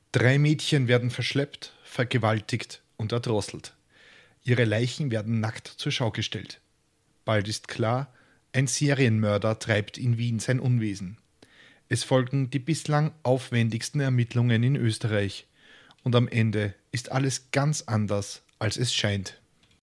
3 Mädchen werden verschleppt, vergewaltigt und erdrosselt. Ihre Leichen werden nackt zur Schau gestellt. Bald ist klar, ein Serienmörder treibt in Wien sein Unwesen. Es folgen die bislang aufwendigsten Ermittlungen in Österreich. Und am Ende ist alles ganz anders, als es scheint.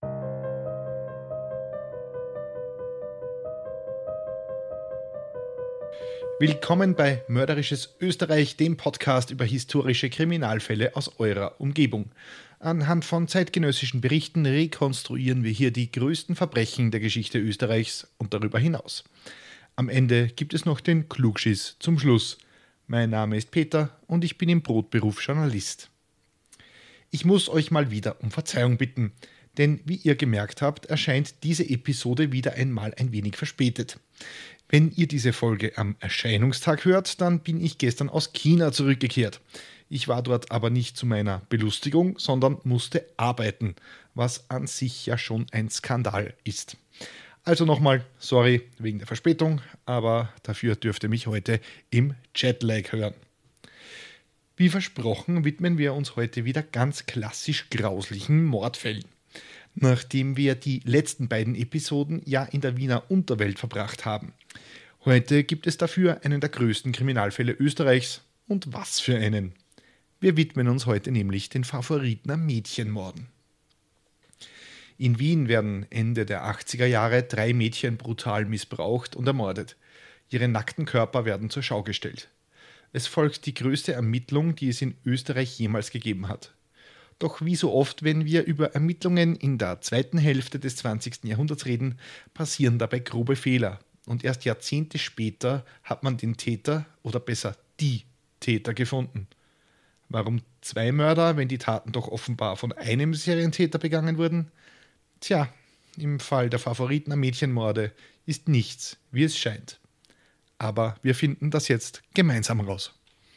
Willkommen bei Mörderisches Österreich, dem Podcast über historische Kriminalfälle aus eurer Umgebung. Anhand von zeitgenössischen Berichten rekonstruieren wir hier die größten Verbrechen der Geschichte Österreichs und darüber hinaus. Am Ende gibt es noch den Klugschiss zum Schluss. Mein Name ist Peter und ich bin im Brotberuf Journalist. Ich muss euch mal wieder um Verzeihung bitten, denn wie ihr gemerkt habt, erscheint diese Episode wieder einmal ein wenig verspätet. Wenn ihr diese Folge am Erscheinungstag hört, dann bin ich gestern aus China zurückgekehrt. Ich war dort aber nicht zu meiner Belustigung, sondern musste arbeiten, was an sich ja schon ein Skandal ist. Also nochmal, sorry wegen der Verspätung, aber dafür dürft ihr mich heute im Jetlag hören. Wie versprochen widmen wir uns heute wieder ganz klassisch grauslichen Mordfällen. Nachdem wir die letzten beiden Episoden ja in der Wiener Unterwelt verbracht haben. Heute gibt es dafür einen der größten Kriminalfälle Österreichs. Und was für einen! Wir widmen uns heute nämlich den Favoritner Mädchenmorden. In Wien werden Ende der 80er Jahre 3 Mädchen brutal missbraucht und ermordet. Ihre nackten Körper werden zur Schau gestellt. Es folgt die größte Ermittlung, die es in Österreich jemals gegeben hat. Doch wie so oft, wenn wir über Ermittlungen in der zweiten Hälfte des 20. Jahrhunderts reden, passieren dabei grobe Fehler. Und erst Jahrzehnte später hat man den Täter, oder besser die Täter, gefunden. Warum 2 Mörder, wenn die Taten doch offenbar von einem Serientäter begangen wurden? Tja, im Fall der Favoritner Mädchenmorde ist nichts, wie es scheint. Aber wir finden das jetzt gemeinsam raus.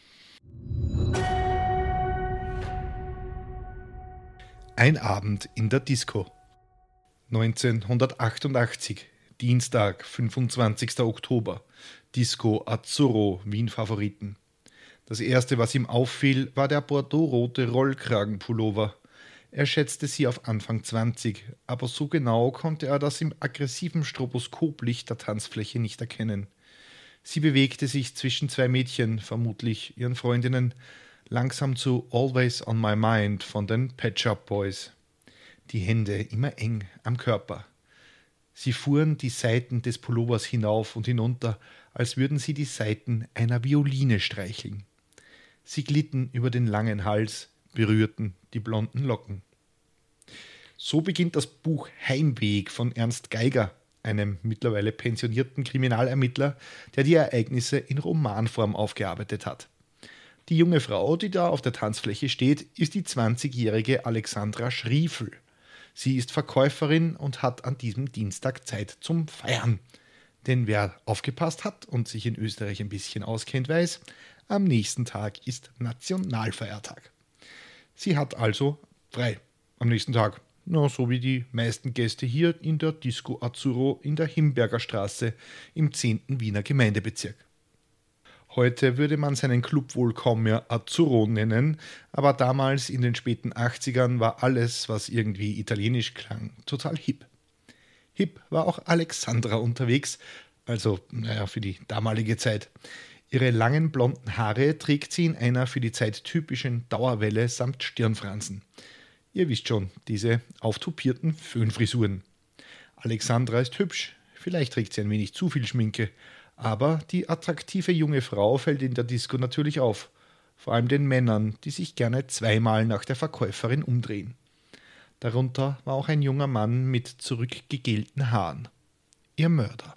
Ein Abend in der Disco. 1988, Dienstag, 25. Oktober, Disco Azzurro, Wien Favoriten. Das erste, was ihm auffiel, war der bordeauxrote Rollkragenpullover. Er schätzte sie auf Anfang 20, aber so genau konnte er das im aggressiven Stroboskoplicht der Tanzfläche nicht erkennen. Sie bewegte sich zwischen 2 Mädchen, vermutlich ihren Freundinnen, langsam zu Always on My Mind von den Pet Shop Boys. Die Hände immer eng am Körper. Sie fuhren die Saiten des Pullovers hinauf und hinunter, als würden sie die Saiten einer Violine streicheln. Sie glitten über den langen Hals, berührten die blonden Locken. So beginnt das Buch Heimweg von Ernst Geiger, einem mittlerweile pensionierten Kriminalermittler, der die Ereignisse in Romanform aufgearbeitet hat. Die junge Frau, die da auf der Tanzfläche steht, ist die 20-jährige Alexandra Schriefel. Sie ist Verkäuferin und hat an diesem Dienstag Zeit zum Feiern. Denn wer aufgepasst hat und sich in Österreich ein bisschen auskennt, weiß, am nächsten Tag ist Nationalfeiertag. Sie hat also frei am nächsten Tag. So wie die meisten Gäste hier in der Disco Azzurro in der Himberger Straße im 10. Wiener Gemeindebezirk. Heute würde man seinen Club wohl kaum mehr Azzurro nennen, aber damals in den späten 80ern war alles, was irgendwie italienisch klang, total hip. Hip war auch Alexandra unterwegs, also für die damalige Zeit. Ihre langen blonden Haare trägt sie in einer für die Zeit typischen Dauerwelle samt Stirnfransen. Ihr wisst schon, diese auftupierten Föhnfrisuren. Alexandra ist hübsch, vielleicht trägt sie ein wenig zu viel Schminke, aber die attraktive junge Frau fällt in der Disco natürlich auf, vor allem den Männern, die sich gerne 2-mal nach der Verkäuferin umdrehen. Darunter war auch ein junger Mann mit zurückgegelten Haaren. Ihr Mörder.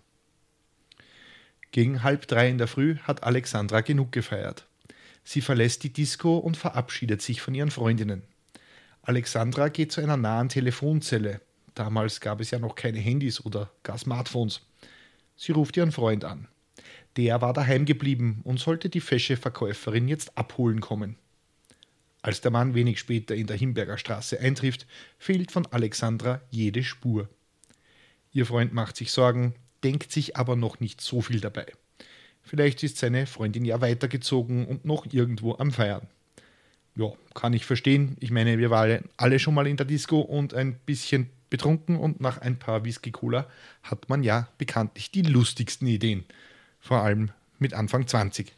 Gegen 2:30 in der Früh hat Alexandra genug gefeiert. Sie verlässt die Disco und verabschiedet sich von ihren Freundinnen. Alexandra geht zu einer nahen Telefonzelle. Damals gab es ja noch keine Handys oder gar Smartphones. Sie ruft ihren Freund an. Der war daheim geblieben und sollte die fesche Verkäuferin jetzt abholen kommen. Als der Mann wenig später in der Himberger Straße eintrifft, fehlt von Alexandra jede Spur. Ihr Freund macht sich Sorgen, denkt sich aber noch nicht so viel dabei. Vielleicht ist seine Freundin ja weitergezogen und noch irgendwo am Feiern. Ja, kann ich verstehen. Ich meine, wir waren alle schon mal in der Disco und ein bisschen betrunken und nach ein paar Whisky-Cola hat man ja bekanntlich die lustigsten Ideen. Vor allem mit Anfang 20.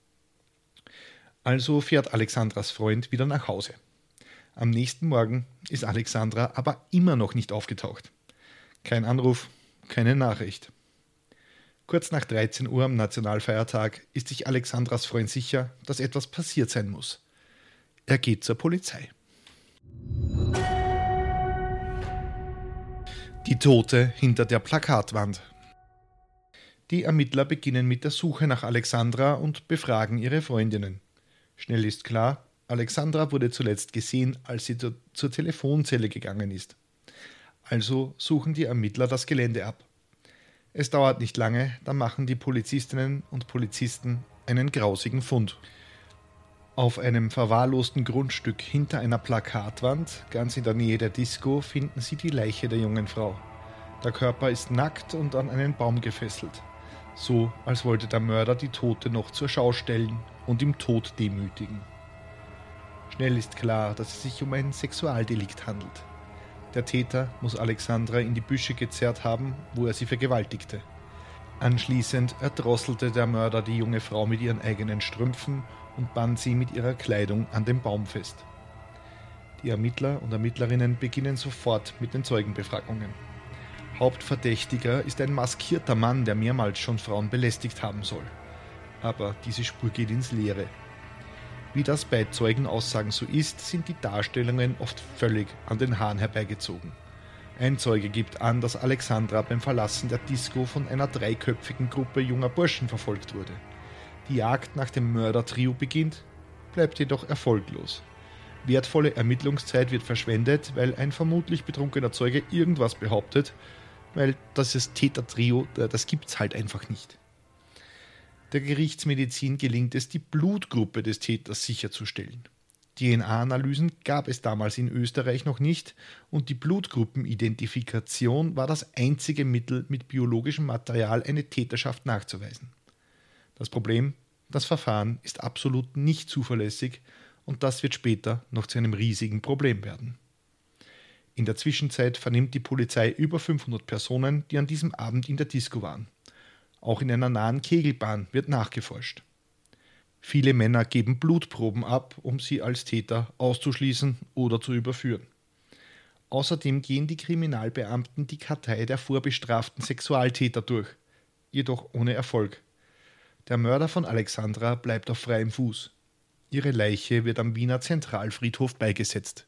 Also fährt Alexandras Freund wieder nach Hause. Am nächsten Morgen ist Alexandra aber immer noch nicht aufgetaucht. Kein Anruf, keine Nachricht. Kurz nach 13 Uhr am Nationalfeiertag ist sich Alexandras Freund sicher, dass etwas passiert sein muss. Er geht zur Polizei. Die Tote hinter der Plakatwand. Die Ermittler beginnen mit der Suche nach Alexandra und befragen ihre Freundinnen. Schnell ist klar, Alexandra wurde zuletzt gesehen, als sie zur Telefonzelle gegangen ist. Also suchen die Ermittler das Gelände ab. Es dauert nicht lange, dann machen die Polizistinnen und Polizisten einen grausigen Fund. Auf einem verwahrlosten Grundstück hinter einer Plakatwand, ganz in der Nähe der Disco, finden sie die Leiche der jungen Frau. Der Körper ist nackt und an einen Baum gefesselt. So, als wollte der Mörder die Tote noch zur Schau stellen und im Tod demütigen. Schnell ist klar, dass es sich um ein Sexualdelikt handelt. Der Täter muss Alexandra in die Büsche gezerrt haben, wo er sie vergewaltigte. Anschließend erdrosselte der Mörder die junge Frau mit ihren eigenen Strümpfen und band sie mit ihrer Kleidung an den Baum fest. Die Ermittler und Ermittlerinnen beginnen sofort mit den Zeugenbefragungen. Hauptverdächtiger ist ein maskierter Mann, der mehrmals schon Frauen belästigt haben soll. Aber diese Spur geht ins Leere. Wie das bei Zeugenaussagen so ist, sind die Darstellungen oft völlig an den Haaren herbeigezogen. Ein Zeuge gibt an, dass Alexandra beim Verlassen der Disco von einer dreiköpfigen Gruppe junger Burschen verfolgt wurde. Die Jagd nach dem Mördertrio beginnt, bleibt jedoch erfolglos. Wertvolle Ermittlungszeit wird verschwendet, weil ein vermutlich betrunkener Zeuge irgendwas behauptet, weil das Tätertrio, das gibt's halt einfach nicht. Der Gerichtsmedizin gelingt es, die Blutgruppe des Täters sicherzustellen. DNA-Analysen gab es damals in Österreich noch nicht und die Blutgruppenidentifikation war das einzige Mittel, mit biologischem Material eine Täterschaft nachzuweisen. Das Problem: das Verfahren ist absolut nicht zuverlässig und das wird später noch zu einem riesigen Problem werden. In der Zwischenzeit vernimmt die Polizei über 500 Personen, die an diesem Abend in der Disco waren. Auch in einer nahen Kegelbahn wird nachgeforscht. Viele Männer geben Blutproben ab, um sie als Täter auszuschließen oder zu überführen. Außerdem gehen die Kriminalbeamten die Kartei der vorbestraften Sexualtäter durch, jedoch ohne Erfolg. Der Mörder von Alexandra bleibt auf freiem Fuß. Ihre Leiche wird am Wiener Zentralfriedhof beigesetzt.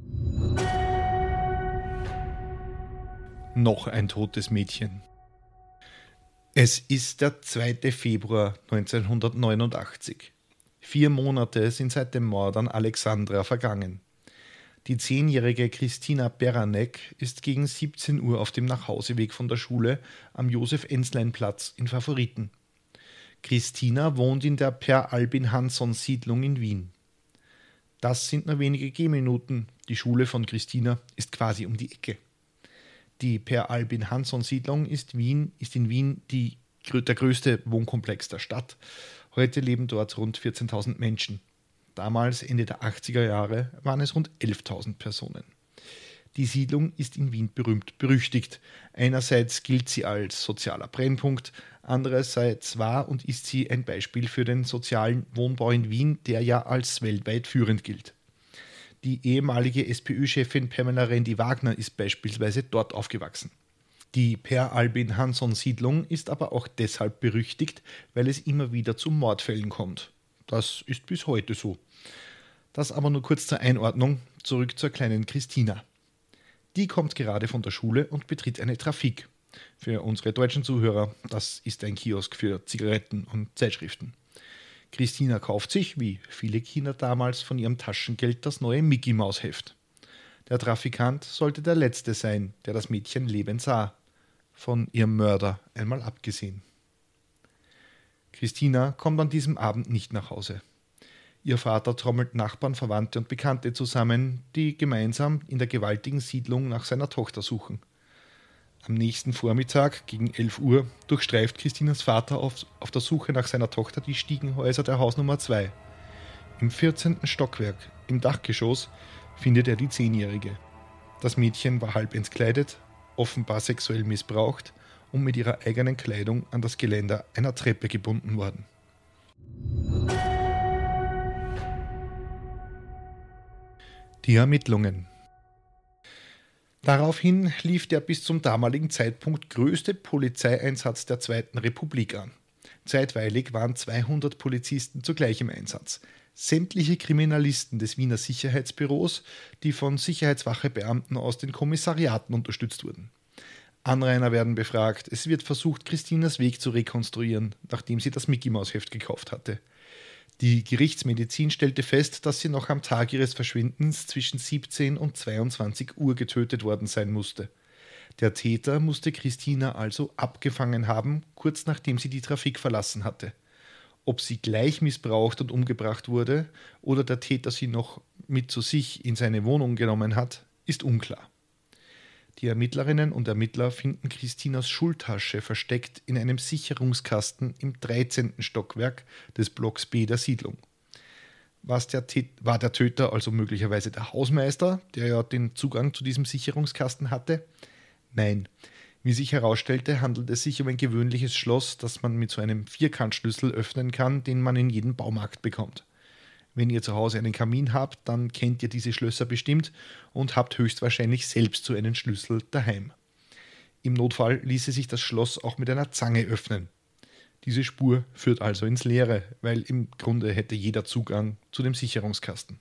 Noch ein totes Mädchen. Es ist der 2. Februar 1989. 4 Monate sind seit dem Mord an Alexandra vergangen. Die 10-jährige Christina Beranek ist gegen 17 Uhr auf dem Nachhauseweg von der Schule am Josef-Enslein-Platz in Favoriten. Christina wohnt in der Per-Albin-Hansson-Siedlung in Wien. Das sind nur wenige Gehminuten. Die Schule von Christina ist quasi um die Ecke. Die Per-Albin-Hansson-Siedlung ist in Wien der größte Wohnkomplex der Stadt. Heute leben dort rund 14.000 Menschen. Damals, Ende der 80er Jahre, waren es rund 11.000 Personen. Die Siedlung ist in Wien berühmt-berüchtigt. Einerseits gilt sie als sozialer Brennpunkt, andererseits war und ist sie ein Beispiel für den sozialen Wohnbau in Wien, der ja als weltweit führend gilt. Die ehemalige SPÖ-Chefin Pamela Rendi-Wagner ist beispielsweise dort aufgewachsen. Die Per-Albin-Hansson-Siedlung ist aber auch deshalb berüchtigt, weil es immer wieder zu Mordfällen kommt. Das ist bis heute so. Das aber nur kurz zur Einordnung, zurück zur kleinen Christina. Die kommt gerade von der Schule und betritt eine Trafik. Für unsere deutschen Zuhörer, das ist ein Kiosk für Zigaretten und Zeitschriften. Christina kauft sich, wie viele Kinder damals, von ihrem Taschengeld das neue Mickey-Maus-Heft. Der Trafikant sollte der Letzte sein, der das Mädchen lebend sah. Von ihrem Mörder einmal abgesehen. Christina kommt an diesem Abend nicht nach Hause. Ihr Vater trommelt Nachbarn, Verwandte und Bekannte zusammen, die gemeinsam in der gewaltigen Siedlung nach seiner Tochter suchen. Am nächsten Vormittag, gegen 11 Uhr, durchstreift Christinas Vater auf der Suche nach seiner Tochter die Stiegenhäuser der Hausnummer 2. Im 14. Stockwerk, im Dachgeschoss, findet er die 10-Jährige. Das Mädchen war halb entkleidet, offenbar sexuell missbraucht und mit ihrer eigenen Kleidung an das Geländer einer Treppe gebunden worden. Die Ermittlungen. Daraufhin lief der bis zum damaligen Zeitpunkt größte Polizeieinsatz der Zweiten Republik an. Zeitweilig waren 200 Polizisten zugleich im Einsatz. Sämtliche Kriminalisten des Wiener Sicherheitsbüros, die von Sicherheitswachebeamten aus den Kommissariaten unterstützt wurden. Anrainer werden befragt. Es wird versucht, Christinas Weg zu rekonstruieren, nachdem sie das Mickey-Maus-Heft gekauft hatte. Die Gerichtsmedizin stellte fest, dass sie noch am Tag ihres Verschwindens zwischen 17 und 22 Uhr getötet worden sein musste. Der Täter musste Christina also abgefangen haben, kurz nachdem sie die Trafik verlassen hatte. Ob sie gleich missbraucht und umgebracht wurde oder der Täter sie noch mit zu sich in seine Wohnung genommen hat, ist unklar. Die Ermittlerinnen und Ermittler finden Christinas Schultasche versteckt in einem Sicherungskasten im 13. Stockwerk des Blocks B der Siedlung. War der Töter also möglicherweise der Hausmeister, der ja den Zugang zu diesem Sicherungskasten hatte? Nein. Wie sich herausstellte, handelt es sich um ein gewöhnliches Schloss, das man mit so einem Vierkantschlüssel öffnen kann, den man in jedem Baumarkt bekommt. Wenn ihr zu Hause einen Kamin habt, dann kennt ihr diese Schlösser bestimmt und habt höchstwahrscheinlich selbst so einen Schlüssel daheim. Im Notfall ließe sich das Schloss auch mit einer Zange öffnen. Diese Spur führt also ins Leere, weil im Grunde hätte jeder Zugang zu dem Sicherungskasten.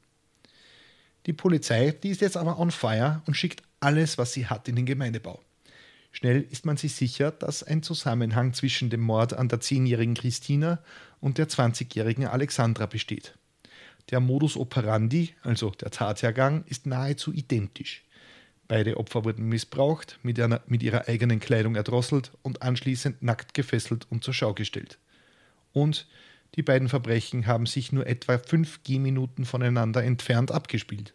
Die Polizei, die ist jetzt aber on fire und schickt alles, was sie hat, in den Gemeindebau. Schnell ist man sich sicher, dass ein Zusammenhang zwischen dem Mord an der 10-jährigen Christina und der 20-jährigen Alexandra besteht. Der Modus operandi, also der Tathergang, ist nahezu identisch. Beide Opfer wurden missbraucht, mit ihrer eigenen Kleidung erdrosselt und anschließend nackt gefesselt und zur Schau gestellt. Und die beiden Verbrechen haben sich nur etwa 5 Gehminuten voneinander entfernt abgespielt.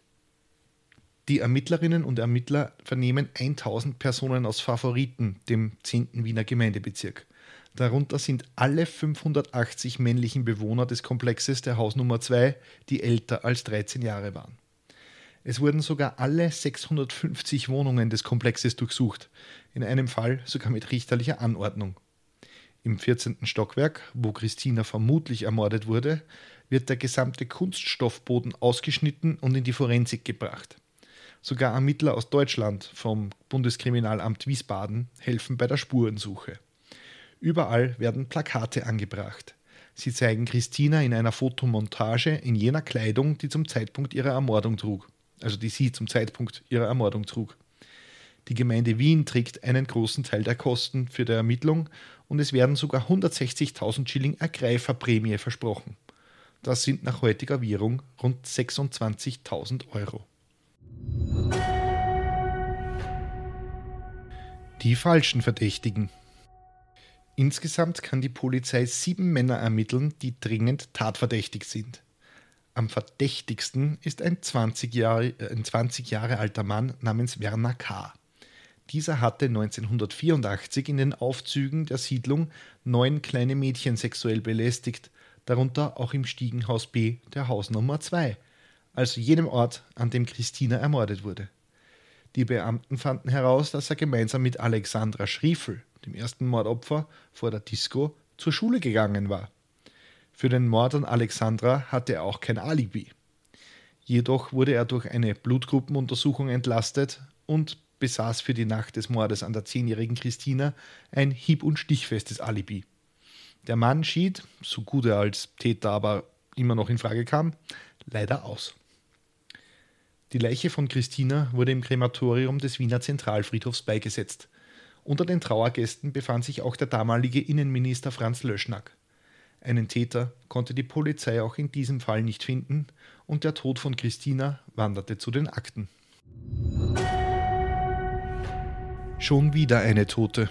Die Ermittlerinnen und Ermittler vernehmen 1000 Personen aus Favoriten, dem 10. Wiener Gemeindebezirk. Darunter sind alle 580 männlichen Bewohner des Komplexes der Hausnummer 2, die älter als 13 Jahre waren. Es wurden sogar alle 650 Wohnungen des Komplexes durchsucht, in einem Fall sogar mit richterlicher Anordnung. Im 14. Stockwerk, wo Christina vermutlich ermordet wurde, wird der gesamte Kunststoffboden ausgeschnitten und in die Forensik gebracht. Sogar Ermittler aus Deutschland vom Bundeskriminalamt Wiesbaden helfen bei der Spurensuche. Überall werden Plakate angebracht. Sie zeigen Christina in einer Fotomontage in jener Kleidung, die sie zum Zeitpunkt ihrer Ermordung trug. Die Gemeinde Wien trägt einen großen Teil der Kosten für die Ermittlung und es werden sogar 160.000 Schilling Ergreiferprämie versprochen. Das sind nach heutiger Währung rund 26.000 Euro. Die falschen Verdächtigen. Insgesamt kann die Polizei 7 Männer ermitteln, die dringend tatverdächtig sind. Am verdächtigsten ist ein 20 Jahre alter Mann namens Werner K. Dieser hatte 1984 in den Aufzügen der Siedlung 9 kleine Mädchen sexuell belästigt, darunter auch im Stiegenhaus B der Hausnummer 2, also jenem Ort, an dem Christina ermordet wurde. Die Beamten fanden heraus, dass er gemeinsam mit Alexandra Schriefel, dem ersten Mordopfer, vor der Disco zur Schule gegangen war. Für den Mord an Alexandra hatte er auch kein Alibi. Jedoch wurde er durch eine Blutgruppenuntersuchung entlastet und besaß für die Nacht des Mordes an der 10-jährigen Christina ein hieb- und stichfestes Alibi. Der Mann schied, so gut er als Täter aber immer noch in Frage kam, leider aus. Die Leiche von Christina wurde im Krematorium des Wiener Zentralfriedhofs beigesetzt. Unter den Trauergästen befand sich auch der damalige Innenminister Franz Löschnack. Einen Täter konnte die Polizei auch in diesem Fall nicht finden und der Tod von Christina wanderte zu den Akten. Schon wieder eine Tote.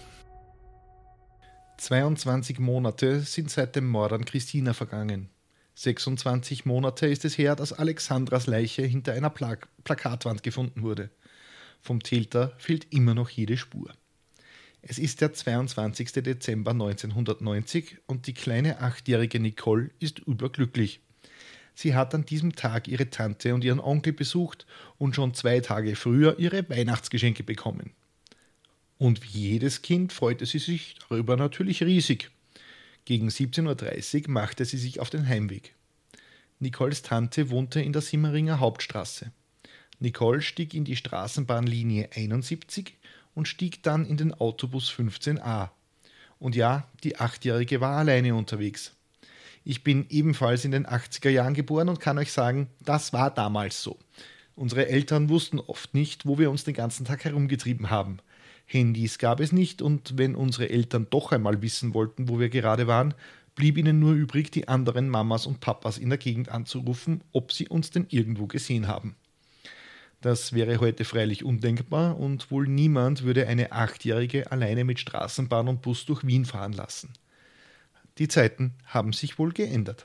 22 Monate sind seit dem Mord an Christina vergangen. 26 Monate ist es her, dass Alexandras Leiche hinter einer Plakatwand gefunden wurde. Vom Täter fehlt immer noch jede Spur. Es ist der 22. Dezember 1990 und die kleine 8-jährige Nicole ist überglücklich. Sie hat an diesem Tag ihre Tante und ihren Onkel besucht und schon 2 Tage früher ihre Weihnachtsgeschenke bekommen. Und wie jedes Kind freute sie sich darüber natürlich riesig. Gegen 17:30 Uhr machte sie sich auf den Heimweg. Nicoles Tante wohnte in der Simmeringer Hauptstraße. Nicole stieg in die Straßenbahnlinie 71 und stieg dann in den Autobus 15a. Und ja, die 8-Jährige war alleine unterwegs. Ich bin ebenfalls in den 80er Jahren geboren und kann euch sagen, das war damals so. Unsere Eltern wussten oft nicht, wo wir uns den ganzen Tag herumgetrieben haben. Handys gab es nicht und wenn unsere Eltern doch einmal wissen wollten, wo wir gerade waren, blieb ihnen nur übrig, die anderen Mamas und Papas in der Gegend anzurufen, ob sie uns denn irgendwo gesehen haben. Das wäre heute freilich undenkbar und wohl niemand würde eine 8-Jährige alleine mit Straßenbahn und Bus durch Wien fahren lassen. Die Zeiten haben sich wohl geändert.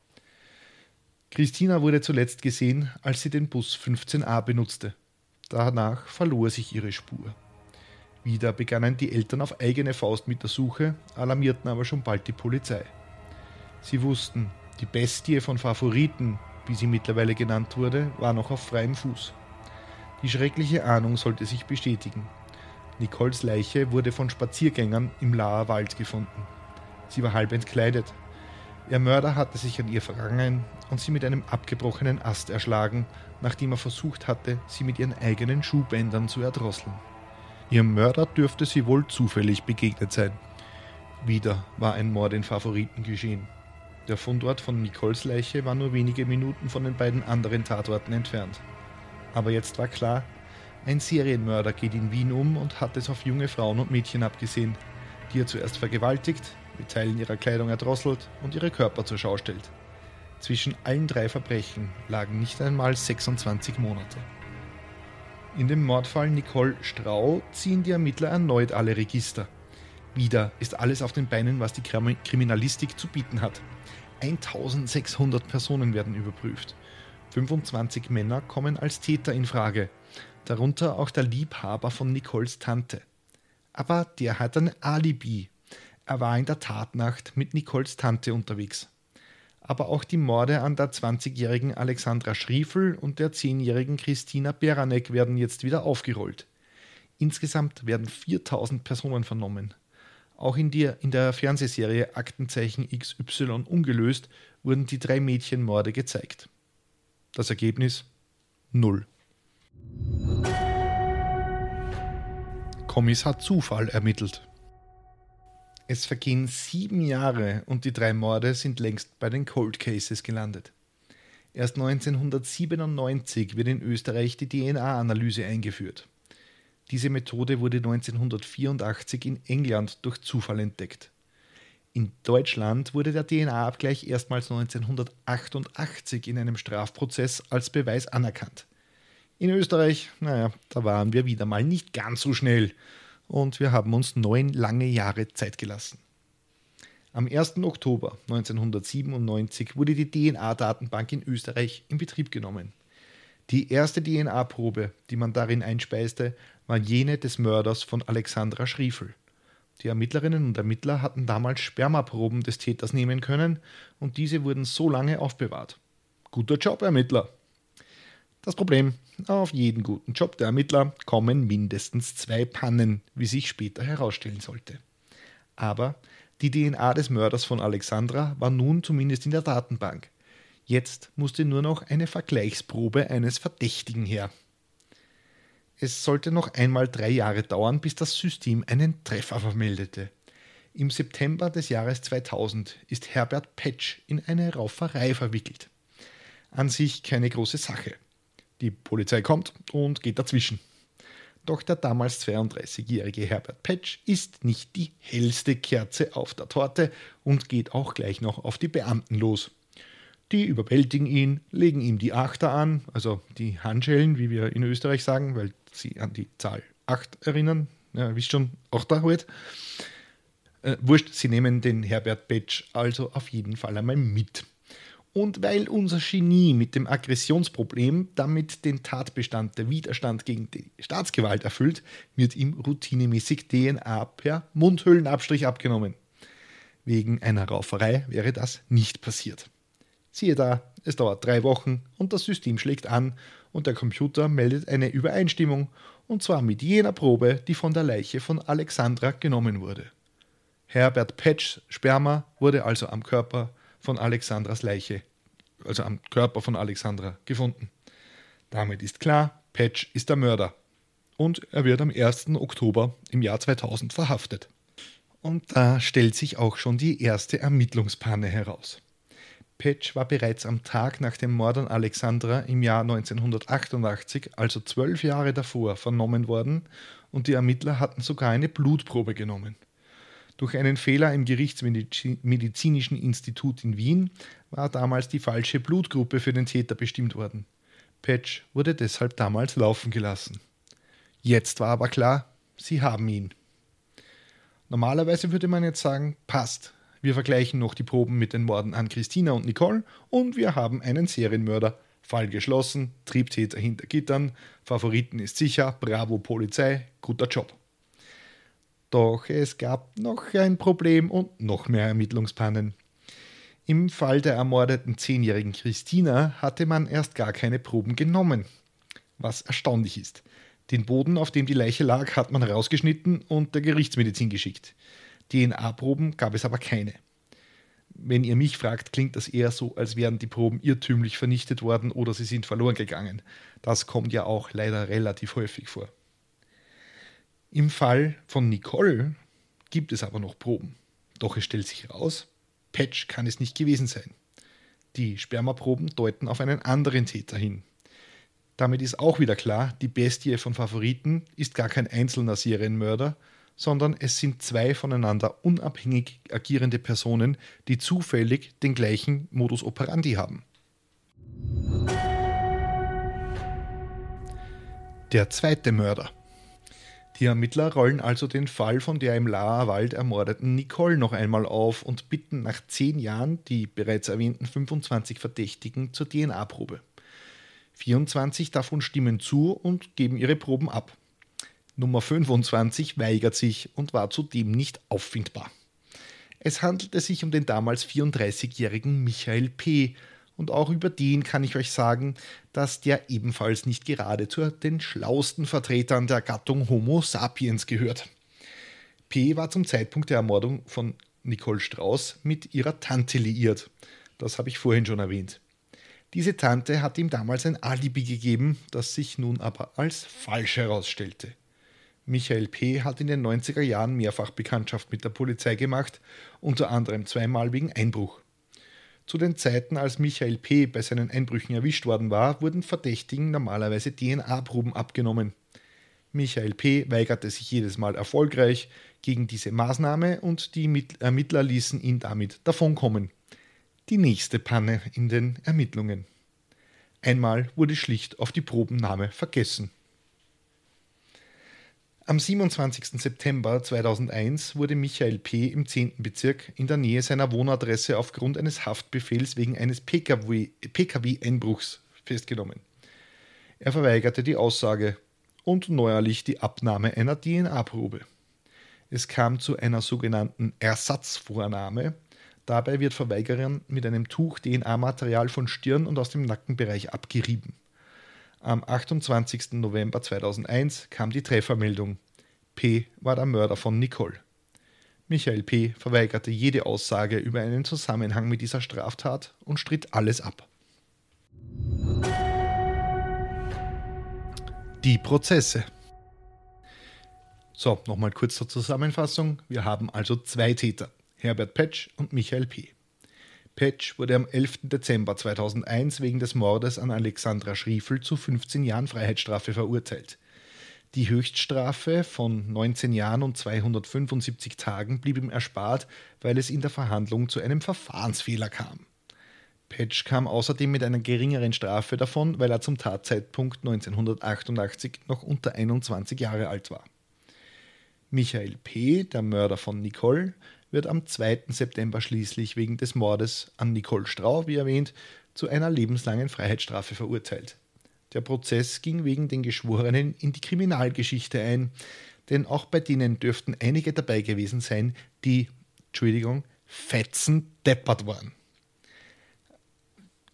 Christina wurde zuletzt gesehen, als sie den Bus 15a benutzte. Danach verlor sich ihre Spur. Wieder begannen die Eltern auf eigene Faust mit der Suche, alarmierten aber schon bald die Polizei. Sie wussten, die Bestie von Favoriten, wie sie mittlerweile genannt wurde, war noch auf freiem Fuß. Die schreckliche Ahnung sollte sich bestätigen. Nicoles Leiche wurde von Spaziergängern im Laher Wald gefunden. Sie war halb entkleidet. Ihr Mörder hatte sich an ihr vergangen und sie mit einem abgebrochenen Ast erschlagen, nachdem er versucht hatte, sie mit ihren eigenen Schuhbändern zu erdrosseln. Ihrem Mörder dürfte sie wohl zufällig begegnet sein. Wieder war ein Mord in Favoriten geschehen. Der Fundort von Nicoles Leiche war nur wenige Minuten von den beiden anderen Tatorten entfernt. Aber jetzt war klar, ein Serienmörder geht in Wien um und hat es auf junge Frauen und Mädchen abgesehen, die er zuerst vergewaltigt, mit Teilen ihrer Kleidung erdrosselt und ihre Körper zur Schau stellt. Zwischen allen 3 Verbrechen lagen nicht einmal 26 Monate. In dem Mordfall Nicole Strau ziehen die Ermittler erneut alle Register. Wieder ist alles auf den Beinen, was die Kriminalistik zu bieten hat. 1600 Personen werden überprüft. 25 Männer kommen als Täter in Frage, darunter auch der Liebhaber von Nicoles Tante. Aber der hat ein Alibi. Er war in der Tatnacht mit Nicoles Tante unterwegs. Aber auch die Morde an der 20-jährigen Alexandra Schriefel und der 10-jährigen Christina Beranek werden jetzt wieder aufgerollt. Insgesamt werden 4000 Personen vernommen. Auch in der Fernsehserie Aktenzeichen XY ungelöst wurden die 3 Mädchenmorde gezeigt. Das Ergebnis? 0. Kommissar Zufall ermittelt. Es vergehen 7 Jahre und die 3 Morde sind längst bei den Cold Cases gelandet. Erst 1997 wird in Österreich die DNA-Analyse eingeführt. Diese Methode wurde 1984 in England durch Zufall entdeckt. In Deutschland wurde der DNA-Abgleich erstmals 1988 in einem Strafprozess als Beweis anerkannt. In Österreich, da waren wir wieder mal nicht ganz so schnell und wir haben uns 9 lange Jahre Zeit gelassen. Am 1. Oktober 1997 wurde die DNA-Datenbank in Österreich in Betrieb genommen. Die erste DNA-Probe, die man darin einspeiste, war jene des Mörders von Alexandra Schriefel. Die Ermittlerinnen und Ermittler hatten damals Spermaproben des Täters nehmen können und diese wurden so lange aufbewahrt. Guter Job, Ermittler! Das Problem: Auf jeden guten Job der Ermittler kommen mindestens 2 Pannen, wie sich später herausstellen sollte. Aber die DNA des Mörders von Alexandra war nun zumindest in der Datenbank. Jetzt musste nur noch eine Vergleichsprobe eines Verdächtigen her. Es sollte noch einmal 3 Jahre dauern, bis das System einen Treffer vermeldete. Im September des Jahres 2000 ist Herbert Petsch in eine Rauferei verwickelt. An sich keine große Sache. Die Polizei kommt und geht dazwischen. Doch der damals 32-jährige Herbert Petsch ist nicht die hellste Kerze auf der Torte und geht auch gleich noch auf die Beamten los. Die überwältigen ihn, legen ihm die Achter an, also die Handschellen, wie wir in Österreich sagen, weil sie an die Zahl 8 erinnern. Ja, wisst schon, Achter halt. Wurscht, sie nehmen den Herbert Petsch also auf jeden Fall einmal mit. Und weil unser Genie mit dem Aggressionsproblem damit den Tatbestand der Widerstand gegen die Staatsgewalt erfüllt, wird ihm routinemäßig DNA per Mundhöhlenabstrich abgenommen. Wegen einer Rauferei wäre das nicht passiert. Siehe da, es dauert 3 Wochen und das System schlägt an und der Computer meldet eine Übereinstimmung, und zwar mit jener Probe, die von der Leiche von Alexandra genommen wurde. Herbert Petschs Sperma wurde also am Körper von Alexandras Leiche, also am Körper von Alexandra, gefunden. Damit ist klar, Petsch ist der Mörder. Und er wird am 1. Oktober im Jahr 2000 verhaftet. Und da stellt sich auch schon die erste Ermittlungspanne heraus. Petsch war bereits am Tag nach dem Mord an Alexandra im Jahr 1988, also 12 Jahre davor, vernommen worden und die Ermittler hatten sogar eine Blutprobe genommen. Durch einen Fehler im Gerichtsmedizinischen Institut in Wien war damals die falsche Blutgruppe für den Täter bestimmt worden. Petsch wurde deshalb damals laufen gelassen. Jetzt war aber klar, sie haben ihn. Normalerweise würde man jetzt sagen, passt. Wir vergleichen noch die Proben mit den Morden an Christina und Nicole und wir haben einen Serienmörder. Fall geschlossen, Triebtäter hinter Gittern, Favoriten ist sicher, bravo Polizei, guter Job. Doch es gab noch ein Problem und noch mehr Ermittlungspannen. Im Fall der ermordeten 10-jährigen Christina hatte man erst gar keine Proben genommen. Was erstaunlich ist. Den Boden, auf dem die Leiche lag, hat man rausgeschnitten und der Gerichtsmedizin geschickt. DNA-Proben gab es aber keine. Wenn ihr mich fragt, klingt das eher so, als wären die Proben irrtümlich vernichtet worden oder sie sind verloren gegangen. Das kommt ja auch leider relativ häufig vor. Im Fall von Nicole gibt es aber noch Proben. Doch es stellt sich heraus, Petsch kann es nicht gewesen sein. Die Spermaproben deuten auf einen anderen Täter hin. Damit ist auch wieder klar, die Bestie von Favoriten ist gar kein einzelner Serienmörder, sondern es sind 2 voneinander unabhängig agierende Personen, die zufällig den gleichen Modus operandi haben. Der zweite Mörder. Die Ermittler rollen also den Fall von der im Laaer Wald ermordeten Nicole noch einmal auf und bitten nach 10 Jahren die bereits erwähnten 25 Verdächtigen zur DNA-Probe. 24 davon stimmen zu und geben ihre Proben ab. Nummer 25 weigert sich und war zudem nicht auffindbar. Es handelte sich um den damals 34-jährigen Michael P. Und auch über den kann ich euch sagen, dass der ebenfalls nicht gerade zu den schlauesten Vertretern der Gattung Homo sapiens gehört. P. war zum Zeitpunkt der Ermordung von Nicole Strauß mit ihrer Tante liiert. Das habe ich vorhin schon erwähnt. Diese Tante hat ihm damals ein Alibi gegeben, das sich nun aber als falsch herausstellte. Michael P. hat in den 90er Jahren mehrfach Bekanntschaft mit der Polizei gemacht, unter anderem 2-mal wegen Einbruch. Zu den Zeiten, als Michael P. bei seinen Einbrüchen erwischt worden war, wurden Verdächtigen normalerweise DNA-Proben abgenommen. Michael P. weigerte sich jedes Mal erfolgreich gegen diese Maßnahme und die Ermittler ließen ihn damit davonkommen. Die nächste Panne in den Ermittlungen. Einmal wurde schlicht auf die Probennahme vergessen. Am 27. September 2001 wurde Michael P. im 10. Bezirk in der Nähe seiner Wohnadresse aufgrund eines Haftbefehls wegen eines Pkw-Einbruchs festgenommen. Er verweigerte die Aussage und neuerlich die Abnahme einer DNA-Probe. Es kam zu einer sogenannten Ersatzvornahme. Dabei wird Verweigerern mit einem Tuch DNA-Material von Stirn und aus dem Nackenbereich abgerieben. Am 28. November 2001 kam die Treffermeldung. P. war der Mörder von Nicole. Michael P. verweigerte jede Aussage über einen Zusammenhang mit dieser Straftat und stritt alles ab. Die Prozesse. So, nochmal kurz zur Zusammenfassung. Wir haben also 2 Täter, Herbert Petsch und Michael P. Petsch wurde am 11. Dezember 2001 wegen des Mordes an Alexandra Schriefl zu 15 Jahren Freiheitsstrafe verurteilt. Die Höchststrafe von 19 Jahren und 275 Tagen blieb ihm erspart, weil es in der Verhandlung zu einem Verfahrensfehler kam. Petsch kam außerdem mit einer geringeren Strafe davon, weil er zum Tatzeitpunkt 1988 noch unter 21 Jahre alt war. Michael P., der Mörder von Nicole, wird am 2. September schließlich wegen des Mordes an Nicole Strau, wie erwähnt, zu einer lebenslangen Freiheitsstrafe verurteilt. Der Prozess ging wegen den Geschworenen in die Kriminalgeschichte ein, denn auch bei denen dürften einige dabei gewesen sein, die, fetzendeppert waren.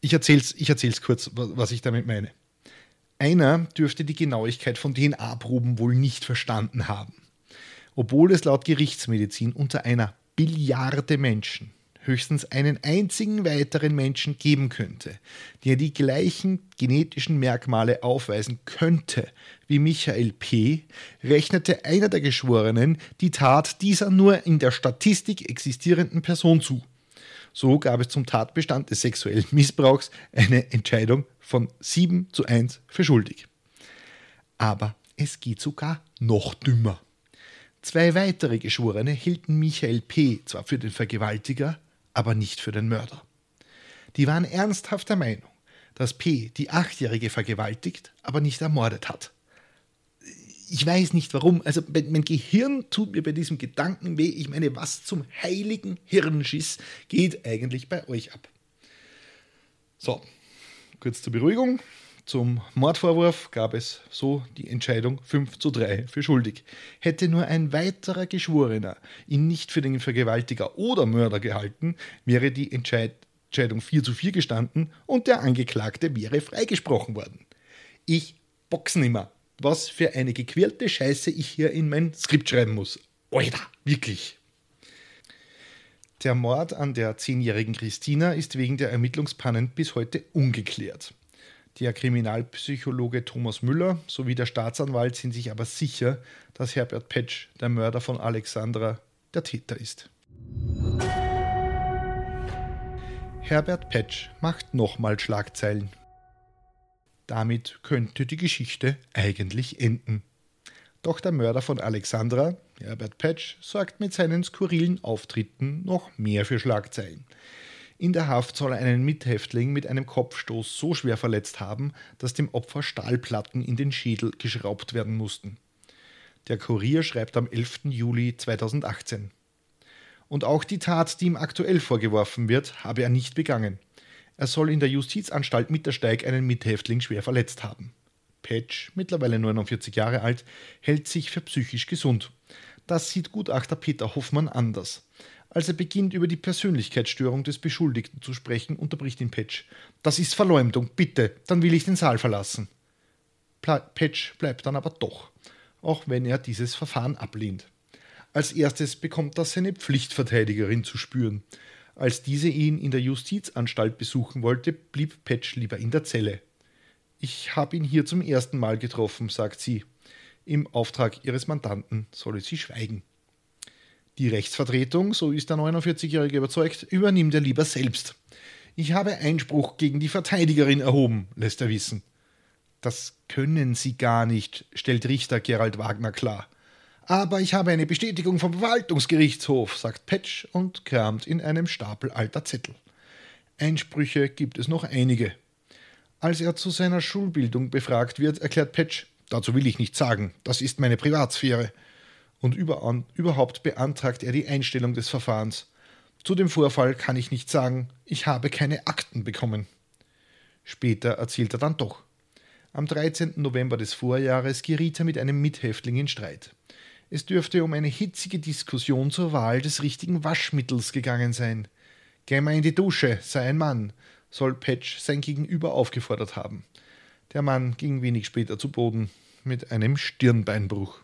Ich erzähl's kurz, was ich damit meine. Einer dürfte die Genauigkeit von DNA-Proben wohl nicht verstanden haben. Obwohl es laut Gerichtsmedizin unter einer Billiarde Menschen höchstens einen einzigen weiteren Menschen geben könnte, der die gleichen genetischen Merkmale aufweisen könnte wie Michael P., rechnete einer der Geschworenen die Tat dieser nur in der Statistik existierenden Person zu. So gab es zum Tatbestand des sexuellen Missbrauchs eine Entscheidung von 7:1 für schuldig. Aber es geht sogar noch dümmer. 2 weitere Geschworene hielten Michael P. zwar für den Vergewaltiger, aber nicht für den Mörder. Die waren ernsthaft der Meinung, dass P. die 8-Jährige vergewaltigt, aber nicht ermordet hat. Ich weiß nicht warum, also mein Gehirn tut mir bei diesem Gedanken weh. Ich meine, was zum heiligen Hirnschiss geht eigentlich bei euch ab? So, kurz zur Beruhigung. Zum Mordvorwurf gab es so die Entscheidung 5:3 für schuldig. Hätte nur ein weiterer Geschworener ihn nicht für den Vergewaltiger oder Mörder gehalten, wäre die Entscheidung 4:4 gestanden und der Angeklagte wäre freigesprochen worden. Ich box nimmer. Was für eine gequälte Scheiße ich hier in mein Skript schreiben muss. Alter, wirklich. Der Mord an der 10-jährigen Christina ist wegen der Ermittlungspannen bis heute ungeklärt. Der Kriminalpsychologe Thomas Müller sowie der Staatsanwalt sind sich aber sicher, dass Herbert Petsch, der Mörder von Alexandra, der Täter ist. Herbert Petsch macht nochmal Schlagzeilen. Damit könnte die Geschichte eigentlich enden. Doch der Mörder von Alexandra, Herbert Petsch, sorgt mit seinen skurrilen Auftritten noch mehr für Schlagzeilen. In der Haft soll er einen Mithäftling mit einem Kopfstoß so schwer verletzt haben, dass dem Opfer Stahlplatten in den Schädel geschraubt werden mussten. Der Kurier schreibt am 11. Juli 2018. Und auch die Tat, die ihm aktuell vorgeworfen wird, habe er nicht begangen. Er soll in der Justizanstalt Mittersteig einen Mithäftling schwer verletzt haben. Petsch, mittlerweile 49 Jahre alt, hält sich für psychisch gesund. Das sieht Gutachter Peter Hoffmann anders. Als er beginnt, über die Persönlichkeitsstörung des Beschuldigten zu sprechen, unterbricht ihn Petsch. Das ist Verleumdung, bitte, dann will ich den Saal verlassen. Petsch bleibt dann aber doch, auch wenn er dieses Verfahren ablehnt. Als erstes bekommt er seine Pflichtverteidigerin zu spüren. Als diese ihn in der Justizanstalt besuchen wollte, blieb Petsch lieber in der Zelle. Ich habe ihn hier zum ersten Mal getroffen, sagt sie. Im Auftrag ihres Mandanten solle sie schweigen. Die Rechtsvertretung, so ist der 49-Jährige überzeugt, übernimmt er lieber selbst. Ich habe Einspruch gegen die Verteidigerin erhoben, lässt er wissen. Das können Sie gar nicht, stellt Richter Gerald Wagner klar. Aber ich habe eine Bestätigung vom Verwaltungsgerichtshof, sagt Petsch und kramt in einem Stapel alter Zettel. Einsprüche gibt es noch einige. Als er zu seiner Schulbildung befragt wird, erklärt Petsch, dazu will ich nichts sagen, das ist meine Privatsphäre. Und überhaupt beantragt er die Einstellung des Verfahrens. Zu dem Vorfall kann ich nicht sagen, ich habe keine Akten bekommen. Später erzählt er dann doch. Am 13. November des Vorjahres geriet er mit einem Mithäftling in Streit. Es dürfte um eine hitzige Diskussion zur Wahl des richtigen Waschmittels gegangen sein. Geh mal in die Dusche, sei ein Mann, soll Petsch sein Gegenüber aufgefordert haben. Der Mann ging wenig später zu Boden mit einem Stirnbeinbruch.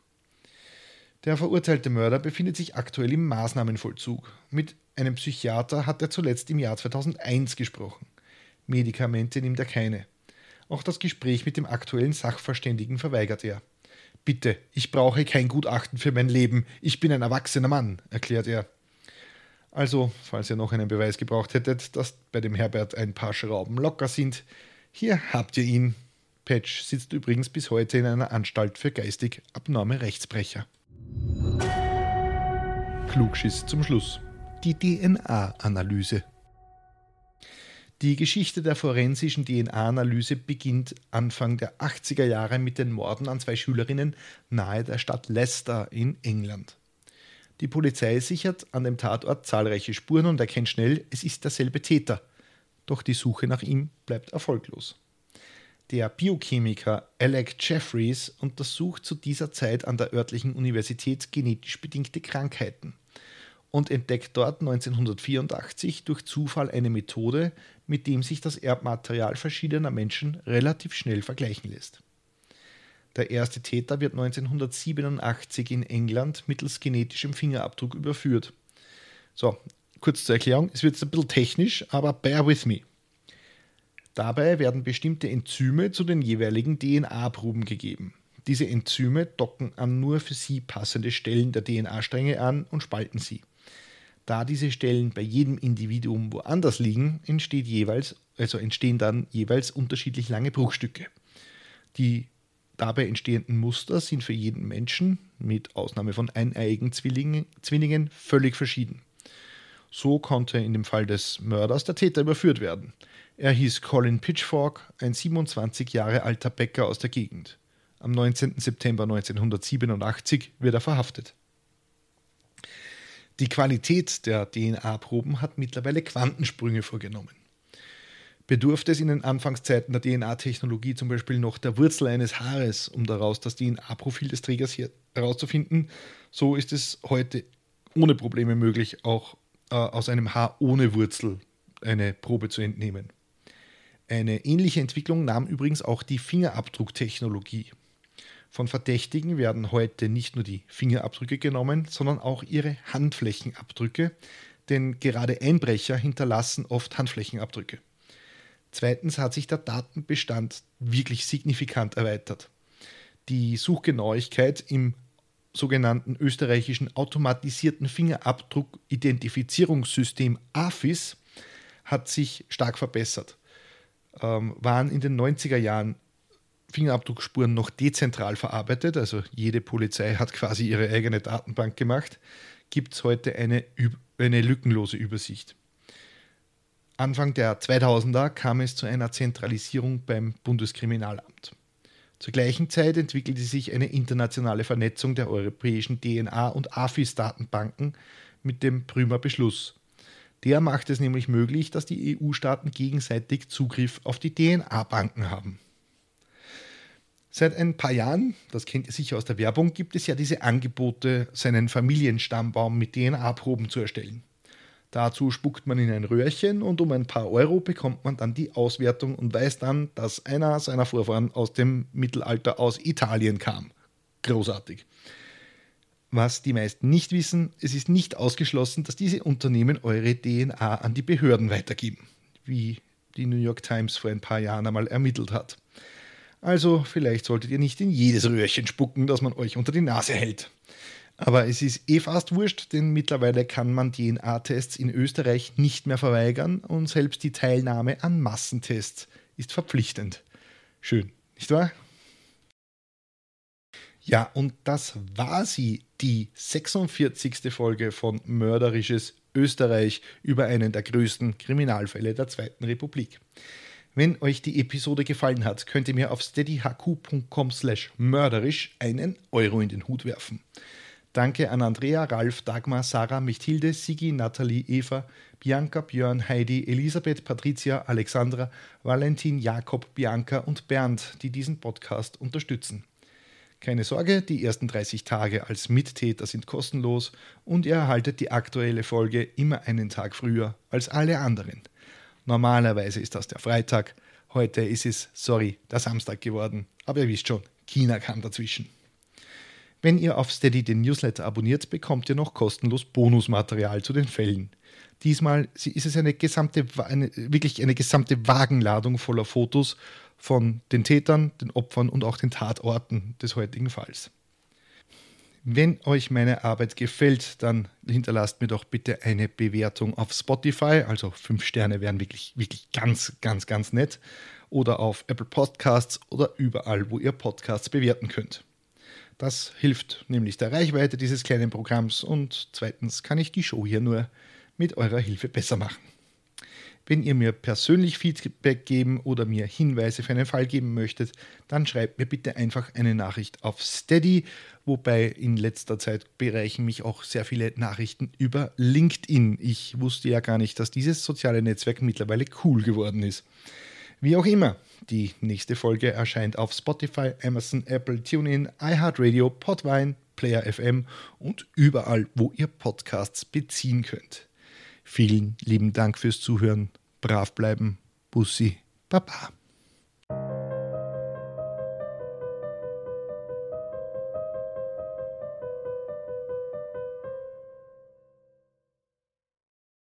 Der verurteilte Mörder befindet sich aktuell im Maßnahmenvollzug. Mit einem Psychiater hat er zuletzt im Jahr 2001 gesprochen. Medikamente nimmt er keine. Auch das Gespräch mit dem aktuellen Sachverständigen verweigert er. Bitte, ich brauche kein Gutachten für mein Leben. Ich bin ein erwachsener Mann, erklärt er. Also, falls ihr noch einen Beweis gebraucht hättet, dass bei dem Herbert ein paar Schrauben locker sind, hier habt ihr ihn. Petsch sitzt übrigens bis heute in einer Anstalt für geistig abnorme Rechtsbrecher. Klugschiss zum Schluss. Die DNA-Analyse. Die Geschichte der forensischen DNA-Analyse beginnt Anfang der 80er Jahre mit den Morden an 2 Schülerinnen nahe der Stadt Leicester in England. Die Polizei sichert an dem Tatort zahlreiche Spuren und erkennt schnell, es ist derselbe Täter. Doch die Suche nach ihm bleibt erfolglos. Der Biochemiker Alec Jeffreys untersucht zu dieser Zeit an der örtlichen Universität genetisch bedingte Krankheiten. und entdeckt dort 1984 durch Zufall eine Methode, mit dem sich das Erbmaterial verschiedener Menschen relativ schnell vergleichen lässt. Der erste Täter wird 1987 in England mittels genetischem Fingerabdruck überführt. So, kurz zur Erklärung, es wird jetzt ein bisschen technisch, aber bear with me. Dabei werden bestimmte Enzyme zu den jeweiligen DNA-Proben gegeben. Diese Enzyme docken an nur für sie passende Stellen der DNA-Stränge an und spalten sie. Da diese Stellen bei jedem Individuum woanders liegen, entstehen dann jeweils unterschiedlich lange Bruchstücke. Die dabei entstehenden Muster sind für jeden Menschen, mit Ausnahme von eineiigen Zwillingen, völlig verschieden. So konnte in dem Fall des Mörders der Täter überführt werden. Er hieß Colin Pitchfork, ein 27 Jahre alter Bäcker aus der Gegend. Am 19. September 1987 wird er verhaftet. Die Qualität der DNA-Proben hat mittlerweile Quantensprünge vorgenommen. Bedurfte es in den Anfangszeiten der DNA-Technologie zum Beispiel noch der Wurzel eines Haares, um daraus das DNA-Profil des Trägers herauszufinden, so ist es heute ohne Probleme möglich, auch aus einem Haar ohne Wurzel eine Probe zu entnehmen. Eine ähnliche Entwicklung nahm übrigens auch die Fingerabdrucktechnologie. Von Verdächtigen werden heute nicht nur die Fingerabdrücke genommen, sondern auch ihre Handflächenabdrücke, denn gerade Einbrecher hinterlassen oft Handflächenabdrücke. Zweitens hat sich der Datenbestand wirklich signifikant erweitert. Die Suchgenauigkeit im sogenannten österreichischen automatisierten Fingerabdruck-Identifizierungssystem AFIS hat sich stark verbessert. Waren in den 90er Jahren Fingerabdruckspuren noch dezentral verarbeitet, also jede Polizei hat quasi ihre eigene Datenbank gemacht, gibt es heute eine lückenlose Übersicht. Anfang der 2000er kam es zu einer Zentralisierung beim Bundeskriminalamt. Zur gleichen Zeit entwickelte sich eine internationale Vernetzung der europäischen DNA- und AFIS-Datenbanken mit dem Prümer Beschluss. Der macht es nämlich möglich, dass die EU-Staaten gegenseitig Zugriff auf die DNA-Banken haben. Seit ein paar Jahren, das kennt ihr sicher aus der Werbung, gibt es ja diese Angebote, seinen Familienstammbaum mit DNA-Proben zu erstellen. Dazu spuckt man in ein Röhrchen und um ein paar Euro bekommt man dann die Auswertung und weiß dann, dass einer seiner Vorfahren aus dem Mittelalter aus Italien kam. Großartig. Was die meisten nicht wissen, es ist nicht ausgeschlossen, dass diese Unternehmen eure DNA an die Behörden weitergeben, wie die New York Times vor ein paar Jahren einmal ermittelt hat. Also vielleicht solltet ihr nicht in jedes Röhrchen spucken, das man euch unter die Nase hält. Aber es ist fast wurscht, denn mittlerweile kann man DNA-Tests in Österreich nicht mehr verweigern und selbst die Teilnahme an Massentests ist verpflichtend. Schön, nicht wahr? Ja, und das war sie, die 46. Folge von Mörderisches Österreich über einen der größten Kriminalfälle der Zweiten Republik. Wenn euch die Episode gefallen hat, könnt ihr mir auf steadyhq.com/mörderisch einen Euro in den Hut werfen. Danke an Andrea, Ralf, Dagmar, Sarah, Mechthilde, Sigi, Nathalie, Eva, Bianca, Björn, Heidi, Elisabeth, Patricia, Alexandra, Valentin, Jakob, Bianca und Bernd, die diesen Podcast unterstützen. Keine Sorge, die ersten 30 Tage als Mittäter sind kostenlos und ihr erhaltet die aktuelle Folge immer einen Tag früher als alle anderen. Normalerweise ist das der Freitag, heute ist es, der Samstag geworden, aber ihr wisst schon, China kam dazwischen. Wenn ihr auf Steady den Newsletter abonniert, bekommt ihr noch kostenlos Bonusmaterial zu den Fällen. Diesmal ist es eine gesamte Wagenladung voller Fotos von den Tätern, den Opfern und auch den Tatorten des heutigen Falls. Wenn euch meine Arbeit gefällt, dann hinterlasst mir doch bitte eine Bewertung auf Spotify, also 5 Sterne wären wirklich ganz, ganz, ganz nett, oder auf Apple Podcasts oder überall, wo ihr Podcasts bewerten könnt. Das hilft nämlich der Reichweite dieses kleinen Programms und zweitens kann ich die Show hier nur mit eurer Hilfe besser machen. Wenn ihr mir persönlich Feedback geben oder mir Hinweise für einen Fall geben möchtet, dann schreibt mir bitte einfach eine Nachricht auf Steady, wobei in letzter Zeit bereichen mich auch sehr viele Nachrichten über LinkedIn. Ich wusste ja gar nicht, dass dieses soziale Netzwerk mittlerweile cool geworden ist. Wie auch immer, die nächste Folge erscheint auf Spotify, Amazon, Apple, TuneIn, iHeartRadio, Podvine, Player FM und überall, wo ihr Podcasts beziehen könnt. Vielen lieben Dank fürs Zuhören. Brav bleiben. Bussi. Baba.